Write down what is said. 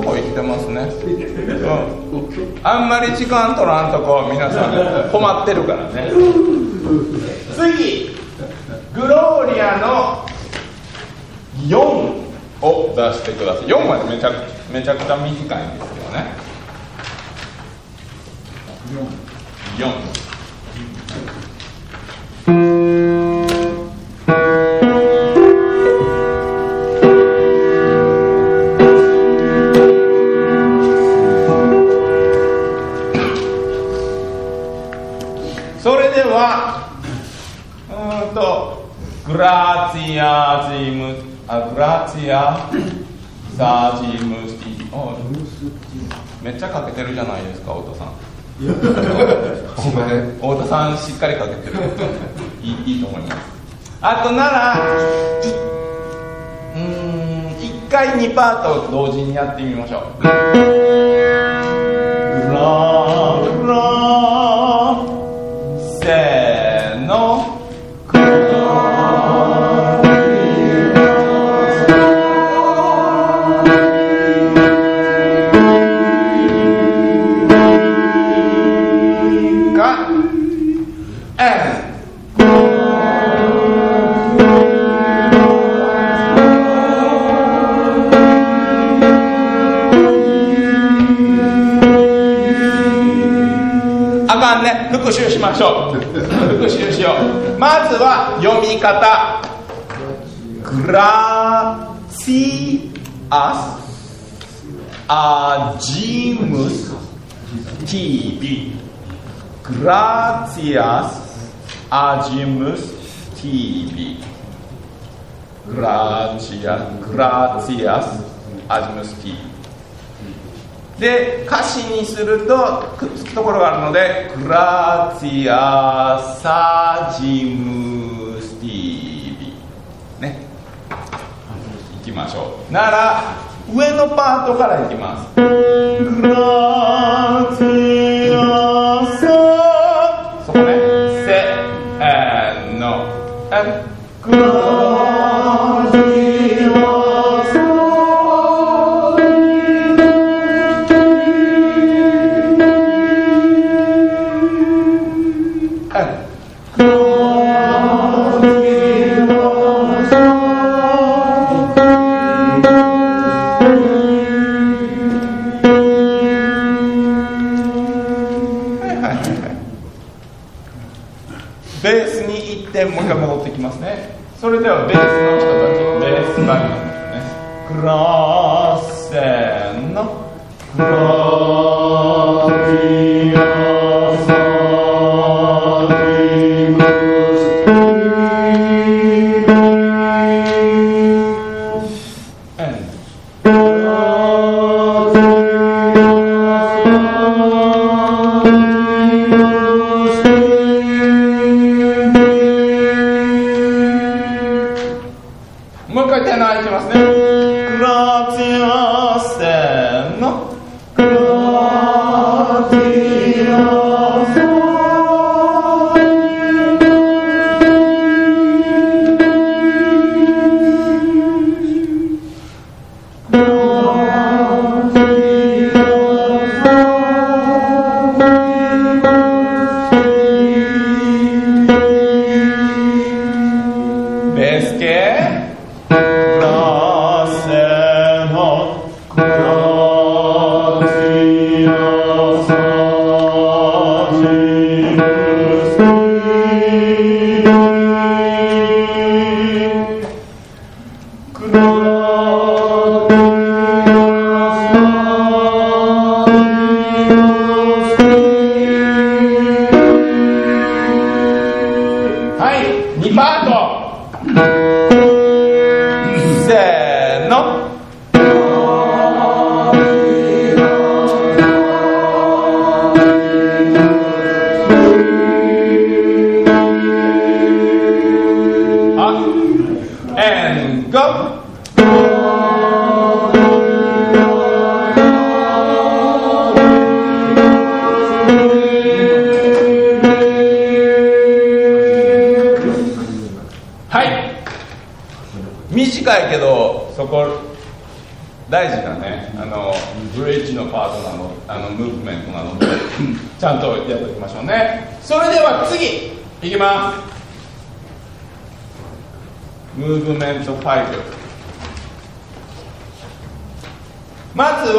こ生きてますね、あんまり時間取らんとこ皆さん困ってるからね。次グローリアの4を出してください。4はめちゃくちゃ短いんですけどね。4それではグラツィアジムグラツィアサージムスティめっちゃかけてるじゃないですか、太田さん。太田さんしっかりかけてるいいと思います。あとなら1回2パート同時にやってみましょう。グラグラせーの復習しましょう。復習しよう。まずは読み方。グラツィアスアジムス TV グラツィアスアジムス TV グラツィアスアジムス TVで歌詞にするとくっつくところがあるのでグラツィアサジムスティービね、いきましょう。なら上のパートからいきます。グラツィアサそこねせーのグラツィアベースに行ってもう一回戻ってきますね。それではベースの人たちベースバイオリンですね。グラーセンのグラティアサディムスもう一回手の合いきますね。グラティアせーのグラティアサベース系2パートせーのand go短いけどそこ大事だね。 ブリッジのパートムーブメントなのでちゃんとやっておきましょうね。それでは次いきます。ムーブメント5。まずは